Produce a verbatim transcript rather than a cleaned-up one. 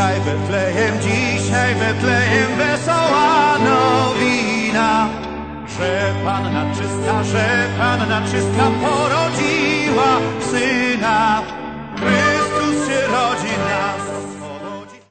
Dzisiaj Betlejem, dzisiaj Betlejem, wesoła nowina, że Panna czysta, że Panna czysta porodziła Syna. Chrystus się rodzi,